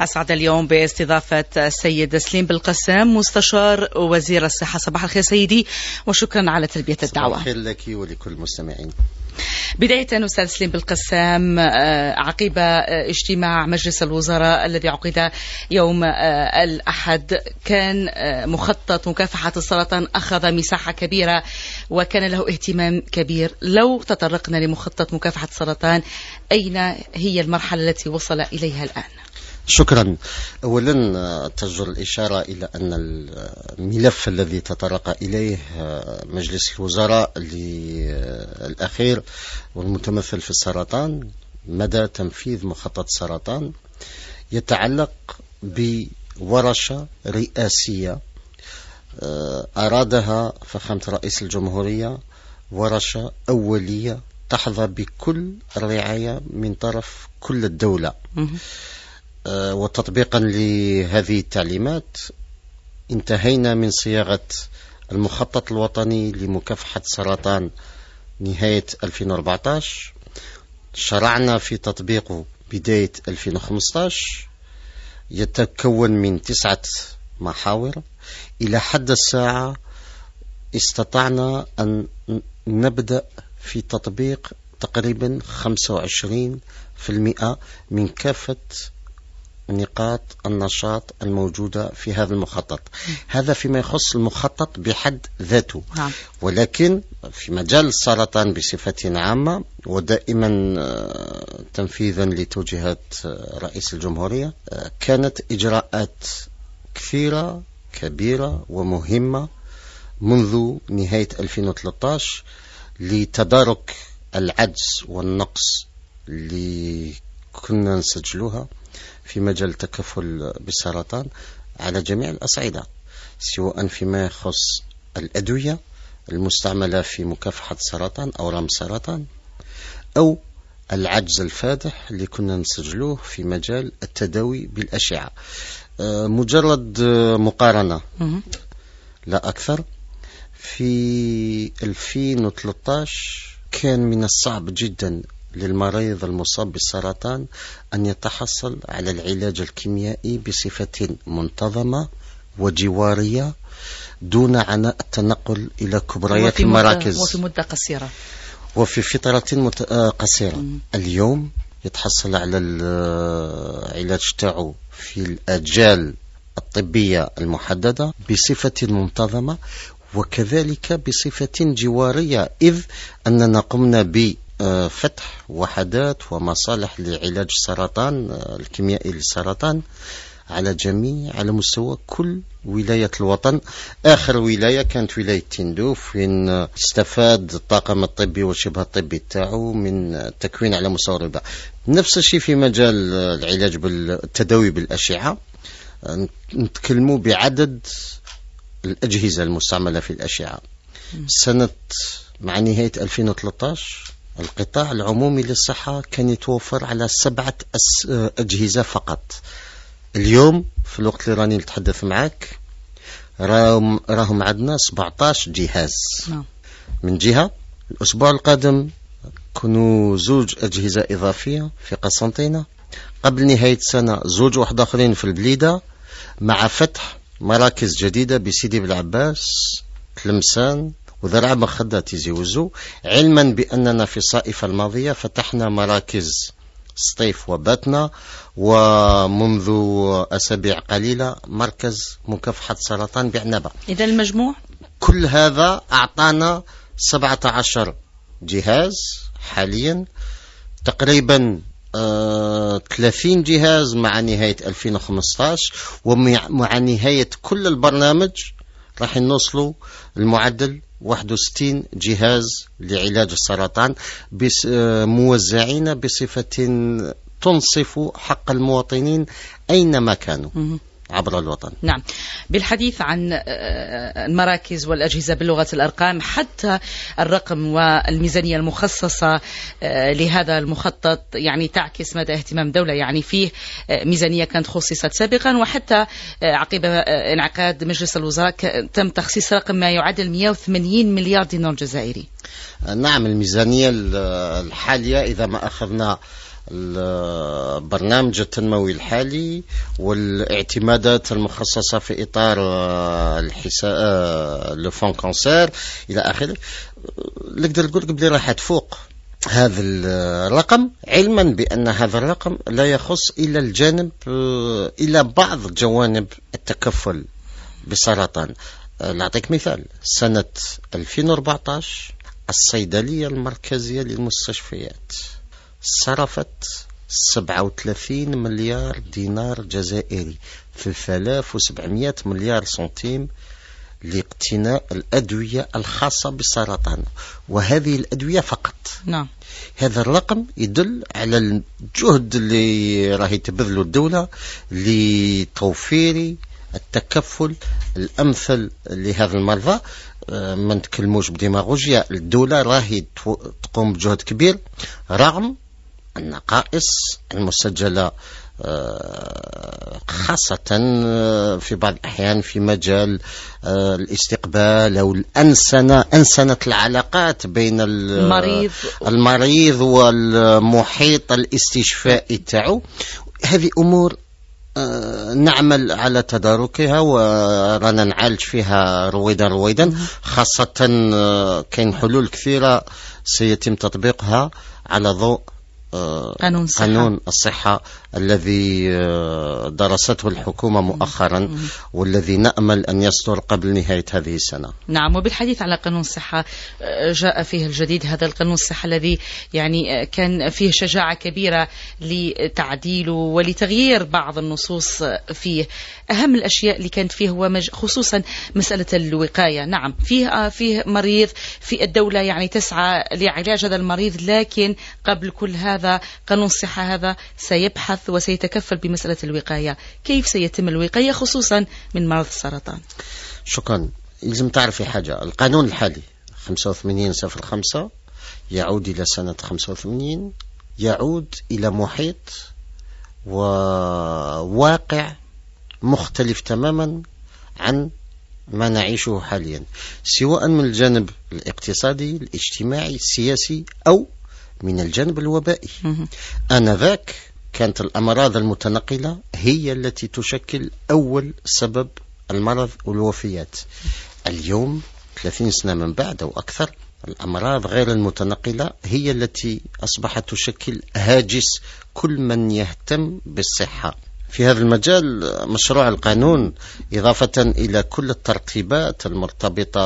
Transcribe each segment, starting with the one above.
أسعد اليوم باستضافة السيد سليم بالقسام مستشار وزير الصحة. صباح الخير سيدي وشكرا على تلبية الدعوة. صباح الخير لك ولكل المستمعين. بداية أستاذ سليم بالقسام، عقب اجتماع مجلس الوزراء الذي عقد يوم الأحد كان مخطط مكافحة السرطان أخذ مساحة كبيرة وكان له اهتمام كبير. لو تطرقنا لمخطط مكافحة السرطان، أين هي المرحلة التي وصل إليها الآن؟ شكرا. أولا تجدر الإشارة إلى أن الملف الذي تطرق إليه مجلس الوزراء الأخير والمتمثل في السرطان، مدى تنفيذ مخطط السرطان، يتعلق بورشة رئاسية أرادها فخامة رئيس الجمهورية، ورشة أولية تحظى بكل الرعاية من طرف كل الدولة. وتطبيقا لهذه التعليمات انتهينا من صياغة المخطط الوطني لمكافحة السرطان نهاية 2014، شرعنا في تطبيقه بداية 2015، يتكون من 9 محاور. إلى حد الساعة استطعنا أن نبدأ في تطبيق تقريبا 25% من كافة نقاط النشاط الموجودة في هذا المخطط. هذا فيما يخص المخطط بحد ذاته. ولكن في مجال السرطان بصفة عامة، ودائما تنفيذا لتوجيهات رئيس الجمهورية، كانت إجراءات كثيرة كبيرة ومهمة منذ نهاية 2013 لتدارك العجز والنقص اللي كنا نسجلوها في مجال التكفل بالسرطان على جميع الأصعدة، سواء فيما يخص الأدوية المستعملة في مكافحة السرطان أو رغم السرطان، أو العجز الفادح اللي كنا نسجلوه في مجال التداوي بالأشعة. مجرد مقارنة لا أكثر، في 2013 كان من الصعب جدا للمريض المصاب بالسرطان أن يتحصل على العلاج الكيميائي بصفة منتظمة وجوارية دون عناء التنقل إلى كبريات المراكز وفي مدة قصيرة وفي فترة قصيرة. اليوم يتحصل على العلاج تاعو في الأجال الطبية المحددة بصفة منتظمة وكذلك بصفة جوارية، إذ أننا قمنا فتح وحدات ومصالح لعلاج السرطان الكيميائي للسرطان على مستوى كل ولاية الوطن. آخر ولاية كانت ولاية تندوف، وين استفاد الطاقم الطبي والشبه الطبي تاعو من التكوين على مستوى الربع. نفس الشيء في مجال العلاج بالتداوي بالأشعة، نتكلموا بعدد الأجهزة المستعملة في الأشعة. مع نهاية 2013 القطاع العمومي للصحة كان يتوفر على 7 أجهزة فقط. اليوم في الوقت اللي راني نتحدث معك راهم عندنا 17 جهاز. من جهة الأسبوع القادم كانوا 2 أجهزة إضافية في قسنطينة، قبل نهاية السنة 2 واحد آخرين في البليدة، مع فتح مراكز جديدة بسيدي بالعباس، تلمسان وذرع مخدة تيزي وزو. علما بأننا في الصائفة الماضية فتحنا مراكز سطيف وباتنا، ومنذ أسابيع قليلة مركز مكافحة السرطان بعنبة. إذا المجموع كل هذا أعطانا 17 جهاز حاليا، تقريبا 30 جهاز مع نهاية 2015، ومع نهاية كل البرنامج راح نوصلوا المعدل 61 جهاز لعلاج السرطان موزعين بصفة تنصف حق المواطنين أينما كانوا عبر الوطن. نعم، بالحديث عن المراكز والأجهزة بلغة الأرقام، حتى الرقم والميزانية المخصصة لهذا المخطط يعني تعكس مدى اهتمام دولة. يعني فيه ميزانية كانت خصصت سابقا، وحتى عقب انعقاد مجلس الوزراء تم تخصيص رقم ما يعادل 180 مليار دينار جزائري. نعم، الميزانية الحالية إذا ما أخذنا البرنامج التنموي الحالي والاعتمادات المخصصة في إطار لو فون كونسير إلى آخره، نقدر نقول بلي راح تفوق هذا الرقم، علما بأن هذا الرقم لا يخص إلى الجانب إلى بعض جوانب التكفل بالسرطان. نعطيك مثال، سنة 2014 الصيدلية المركزية للمستشفيات صرفت 37 مليار دينار جزائري، 3700 مليار سنتيم لاقتناء الأدوية الخاصة بالسرطان، وهذه الأدوية فقط. نعم. هذا الرقم يدل على الجهد اللي راهي تبذله الدولة لتوفير التكفل الأمثل لهذا المرضى. ما نتكلموش بديماغوجيا، الدولة راهي تقوم بجهد كبير رغم النقائص المسجلة خاصة في بعض الأحيان في مجال الاستقبال أو أنسنة العلاقات بين المريض والمحيط الاستشفائي تاعو. هذه أمور نعمل على تداركها ورانا نعالج فيها رويدا، خاصة كاين حلول كثيرة سيتم تطبيقها على ضوء قانون الصحة الذي درسته الحكومة مؤخرا والذي نأمل أن يصدر قبل نهاية هذه السنة. نعم. وبالحديث على قانون الصحة، جاء فيه الجديد، هذا القانون الصحة الذي يعني كان فيه شجاعة كبيرة لتعديله ولتغيير بعض النصوص فيه. أهم الأشياء اللي كانت فيه هو خصوصا مسألة الوقاية. نعم، فيه مريض في الدولة يعني تسعى لعلاج هذا المريض، لكن قبل كل هذا قانون الصحة هذا سيبحث وسيتكفل بمسألة الوقاية. كيف سيتم الوقاية خصوصا من مرض السرطان؟ شكرا. لازم تعرفي حاجة، القانون الحالي 85/05 يعود إلى سنة 85، يعود إلى محيط وواقع مختلف تماما عن ما نعيشه حاليا، سواء من الجانب الاقتصادي الاجتماعي السياسي أو من الجانب الوبائي. آنذاك كانت الأمراض المتنقلة هي التي تشكل أول سبب المرض والوفيات. اليوم 30 سنة من بعد أو أكثر، الأمراض غير المتنقلة هي التي أصبحت تشكل هاجس كل من يهتم بالصحة. في هذا المجال مشروع القانون إضافة إلى كل الترتيبات المرتبطة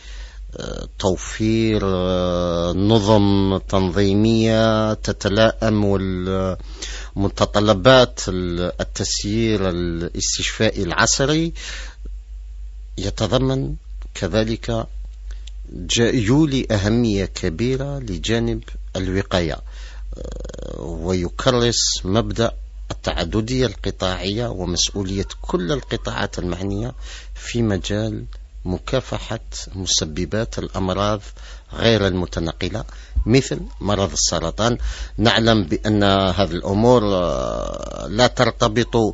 بتوفير نظم تنظيمية تتلائم والمتطلبات التسيير الاستشفائي العصري، يتضمن كذلك يولي أهمية كبيرة لجانب الوقاية، ويكرس مبدأ التعددية القطاعية ومسؤولية كل القطاعات المعنية في مجال مكافحة مسببات الأمراض غير المتنقلة مثل مرض السرطان. نعلم بأن هذه الأمور لا ترتبط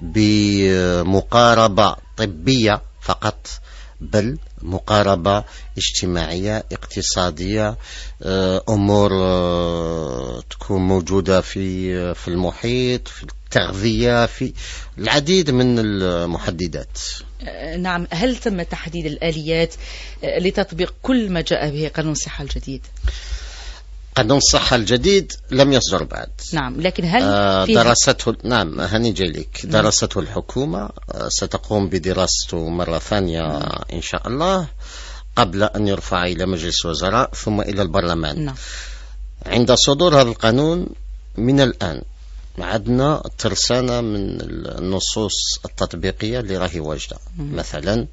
بمقاربة طبية فقط، بل مقاربة اجتماعية اقتصادية، أمور تكون موجودة في المحيط، في التغذية، في العديد من المحددات. نعم. هل تم تحديد الآليات لتطبيق كل ما جاء به قانون الصحة الجديد؟ قانون الصحة الجديد لم يصدر بعد. نعم، لكن هل درسته؟ نعم، هني جاي لك. درسته الحكومة، ستقوم بدراسته مرة ثانية إن شاء الله قبل أن يرفع إلى مجلس الوزراء ثم إلى البرلمان. نعم. عند صدور هذا القانون من الآن عندنا ترسانة من النصوص التطبيقية اللي راهي واجدة. مثلا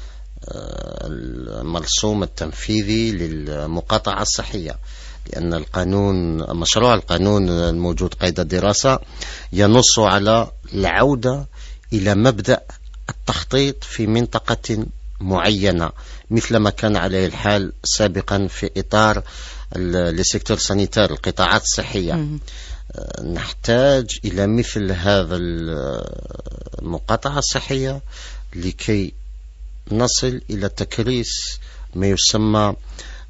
المرسوم التنفيذي للمقاطعة الصحية، لأن مشروع القانون الموجود قيد الدراسة ينص على العودة إلى مبدأ التخطيط في منطقة معينة مثل ما كان عليه الحال سابقا في إطار السيكتور سانيتار، القطاعات الصحية. نحتاج إلى مثل هذا المقاطعة الصحية لكي نصل إلى تكريس ما يسمى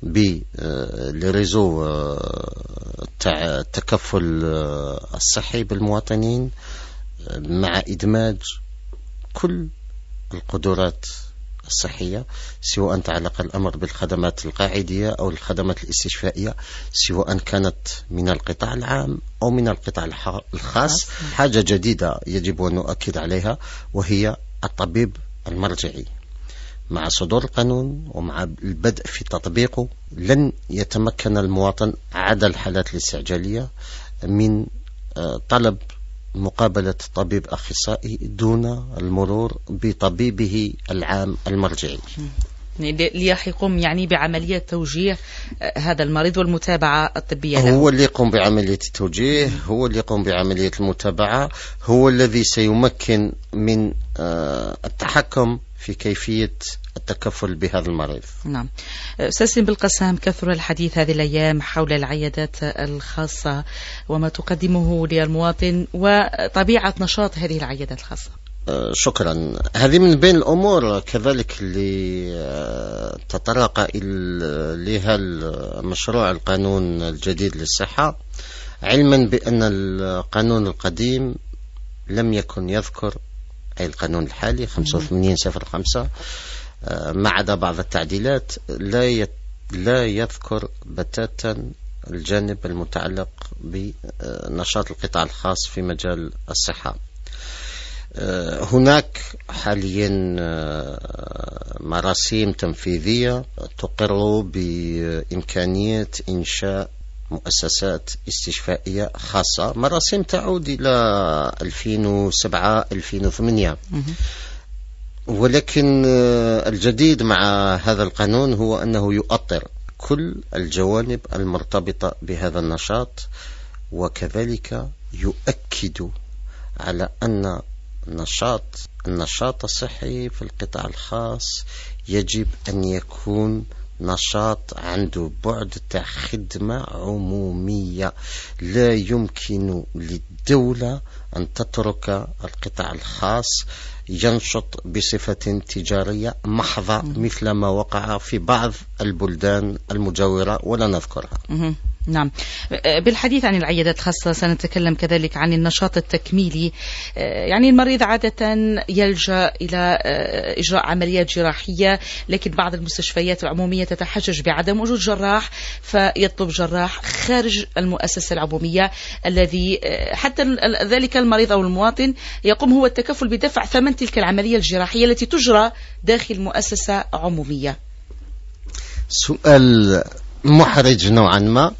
بالريزو تاع التكفل الصحي بالمواطنين مع إدماج كل القدرات الصحية، سواء تعلق الأمر بالخدمات القاعدية أو الخدمات الاستشفائية، سواء كانت من القطاع العام أو من القطاع الخاص. حاجة جديدة يجب أن نؤكد عليها وهي الطبيب المرجعي. مع صدور القانون ومع البدء في تطبيقه لن يتمكن المواطن عدا الحالات الاستعجالية من طلب مقابلة طبيب أخصائي دون المرور بطبيبه العام المرجعي، ليقوم يعني بعملية توجيه هذا المريض والمتابعة الطبية له. هو اللي يقوم بعملية التوجيه، هو اللي يقوم بعملية المتابعة، هو الذي سيمكن من التحكم في كيفية التكفل بهذا المريض. نعم. أستاذ سليم بالقسام، كثر الحديث هذه الأيام حول العيادات الخاصة وما تقدمه للمواطن وطبيعة نشاط هذه العيادات الخاصة. شكرا. هذه من بين الأمور كذلك اللي تطرق إليها المشروع القانون الجديد للصحة، علما بأن القانون القديم لم يكن يذكر، أي القانون الحالي 85/05 ما عدا بعض التعديلات، لا يذكر بتاتا الجانب المتعلق بنشاط القطاع الخاص في مجال الصحة. هناك حاليا مراسيم تنفيذية تقر بإمكانية إنشاء مؤسسات استشفائية خاصة، مراسيم تعود إلى 2007-2008. ولكن الجديد مع هذا القانون هو أنه يؤطر كل الجوانب المرتبطة بهذا النشاط، وكذلك يؤكد على أن النشاط الصحي في القطاع الخاص يجب أن يكون نشاط عنده بعد تاع خدمة عمومية. لا يمكن للدولة أن تترك القطاع الخاص ينشط بصفة تجارية محضة مثل ما وقع في بعض البلدان المجاورة ولا نذكرها. نعم. بالحديث عن العيادات الخاصة سنتكلم كذلك عن النشاط التكميلي. يعني المريض عادة يلجأ إلى إجراء عمليات جراحية، لكن بعض المستشفيات العمومية تتحجج بعدم وجود جراح، فيطلب جراح خارج المؤسسة العمومية الذي حتى ذلك المريض أو المواطن يقوم هو التكفل بدفع ثمن تلك العملية الجراحية التي تجرى داخل مؤسسة عمومية. سؤال محرج نوعا ما،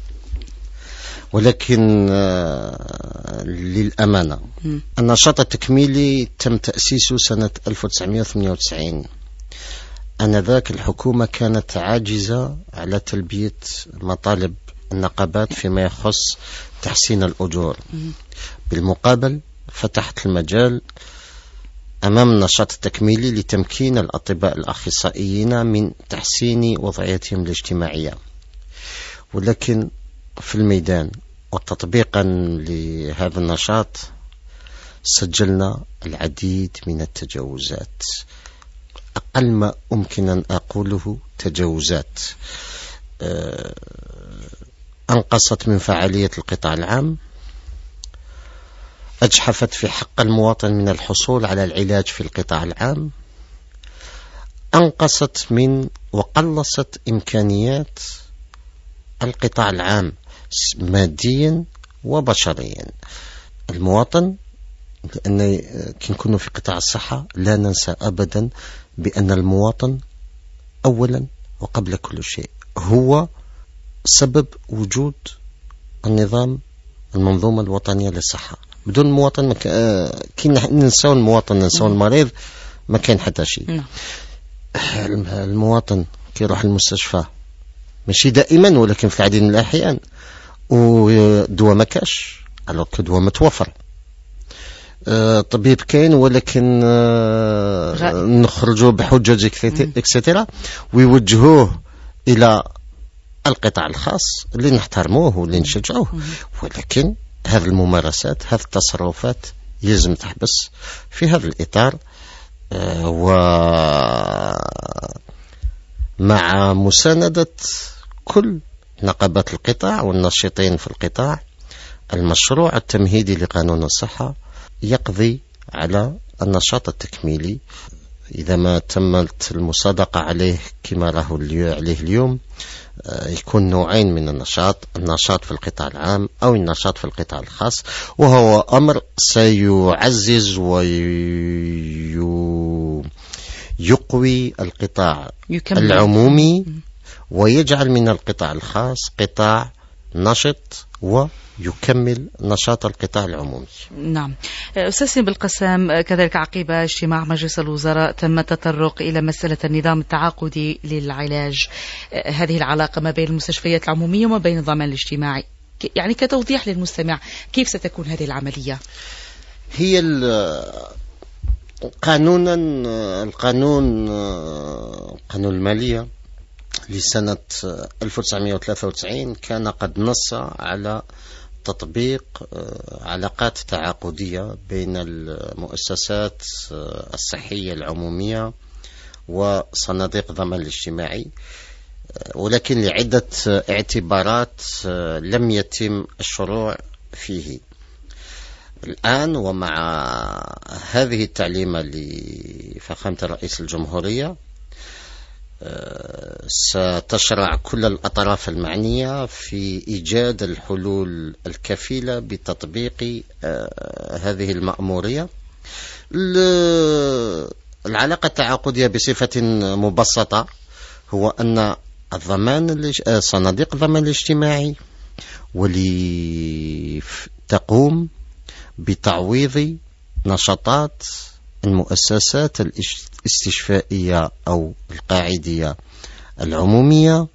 ولكن للأمانة النشاط التكميلي تم تأسيسه سنة 1998. آنذاك الحكومة كانت عاجزة على تلبية مطالب النقابات فيما يخص تحسين الأجور. بالمقابل فتحت المجال أمام النشاط التكميلي لتمكين الأطباء الأخصائيين من تحسين وضعيتهم الاجتماعية. ولكن في الميدان وتطبيقا لهذا النشاط سجلنا العديد من التجاوزات، أقل ما أمكن أن أقوله تجاوزات. أنقصت من فعالية القطاع العام، أجحفت في حق المواطن من الحصول على العلاج في القطاع العام، أنقصت من وقلصت إمكانيات القطاع العام ماديا وبشريا. المواطن، لأن كنكونوا في قطاع الصحة لا ننسى أبدا بأن المواطن أولا وقبل كل شيء هو سبب وجود النظام، المنظومة الوطنية للصحة. بدون المواطن كي ننسوا المواطن ننسوا المريض ما كان حتى شيء. المواطن كي يروح المستشفى ماشي دائما ولكن في العديد من الأحيان ودواء ما كاش، alors que دواء متوفر، طبيب كاين ولكن نخرجوا بحجج اكسترا ويوجهوه إلى القطاع الخاص اللي نحترموه واللي نشجعوه. ولكن هذه الممارسات، هذه التصرفات يلزم تحبس في هذا الإطار، ومع مساندة كل نقابات القطاع والناشطين في القطاع. المشروع التمهيدي لقانون الصحة يقضي على النشاط التكميلي. إذا ما تمت المصادقة عليه كما راه عليه اليوم، يكون نوعين من النشاط في القطاع العام أو النشاط في القطاع الخاص، وهو أمر سيعزز ويقوي القطاع العمومي ويجعل من القطاع الخاص قطاع نشط ويكمل نشاط القطاع العمومي. نعم. أستاذ سليم بالقسام، كذلك عقب اجتماع مجلس الوزراء تم التطرق إلى مسألة النظام التعاقدي للعلاج، هذه العلاقة ما بين المستشفيات العمومية وما بين الضمان الاجتماعي، يعني كتوضيح للمستمع كيف ستكون هذه العملية؟ هي قانون المالية لسنة 1993 كان قد نص على تطبيق علاقات تعاقدية بين المؤسسات الصحية العمومية وصناديق الضمان الاجتماعي، ولكن لعدة اعتبارات لم يتم الشروع فيه. الآن ومع هذه التعليمة لفخامة رئيس الجمهورية ستشرع كل الأطراف المعنية في إيجاد الحلول الكفيلة بتطبيق هذه المأمورية. العلاقة التعاقدية بصفة مبسطة هو أن صناديق الضمان الاجتماعي تقوم بتعويض نشاطات المؤسسات الاستشفائية أو القاعدية العمومية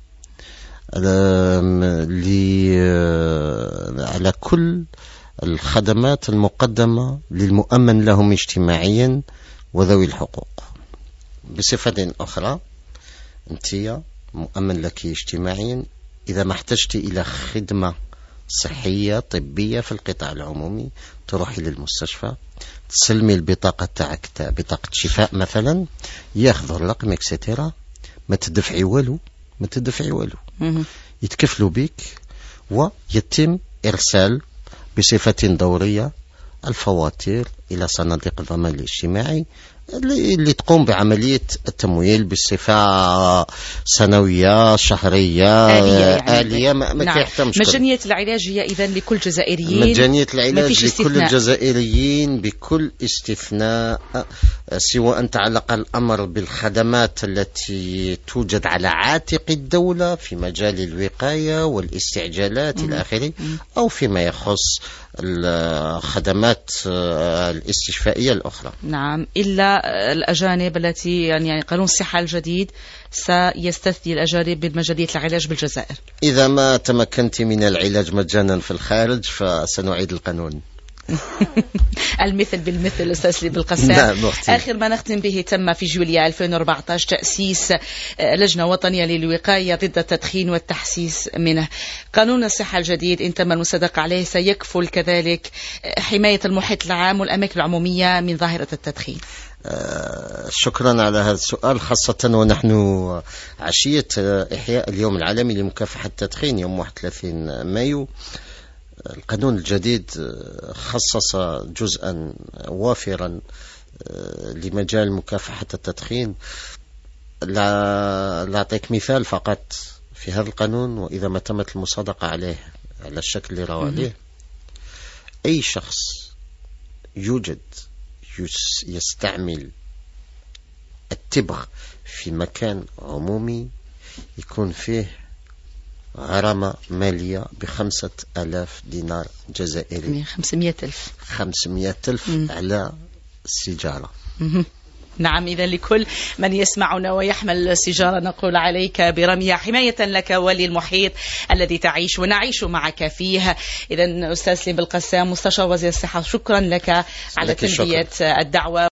على كل الخدمات المقدمة للمؤمن لهم اجتماعيا وذوي الحقوق. بصفة أخرى، أنت مؤمن لك اجتماعيا إذا ما احتجت إلى خدمة صحية طبية في القطاع العمومي تروحي للمستشفى، تسلمي البطاقة تاعك، بطاقة شفاء مثلا، ياخذوا الرقم اكسترا، ما تدفعي والو، يتكفلوا بك ويتم إرسال بصفة دورية الفواتير إلى صناديق الضمان الاجتماعي اللي تقوم بعملية التمويل بصفة سنوية شهرية آلية ما كيحتاج مشكل. مجانية العلاج هي إذن لكل جزائريين، مجانية العلاج لكل الجزائريين بكل استثناء، سواء تعلق الأمر بالخدمات التي توجد على عاتق الدولة في مجال الوقاية والاستعجالات إلى آخره، أو فيما يخص الخدمات الاستشفائية الأخرى. نعم، إلا الأجانب التي يعني قانون الصحة الجديد سيستثني الأجانب من مجانية العلاج بالجزائر. إذا ما تمكنت من العلاج مجانا في الخارج فسنعيد القانون. المثل بالمثل أستاذ سليم بالقسام. آخر ما نختم به، تم في جوليا 2014 تأسيس لجنة وطنية للوقاية ضد التدخين والتحسيس منه. قانون الصحة الجديد إن تم المصادقة عليه سيكفل كذلك حماية المحيط العام والأماكن العمومية من ظاهرة التدخين. شكرا على هذا السؤال، خاصة ونحن عشية إحياء اليوم العالمي لمكافحة التدخين يوم 31 مايو. القانون الجديد خصص جزءا وافرا لمجال مكافحة التدخين. لا أعطيك مثال فقط في هذا القانون، وإذا ما تمت المصادقة عليه على الشكل اللي روى عليه، أي شخص يستعمل التبغ في مكان عمومي يكون فيه غرامة مالية ب5,000 دينار جزائري، 500,000 على السيجارة. نعم، إذا لكل من يسمعنا ويحمل سيجارة نقول عليك برميها حماية لك وللمحيط الذي تعيش ونعيش معك فيه. إذا أستاذ سليم بالقسام، مستشار وزير الصحة، شكرا لك على تلبية الدعوة.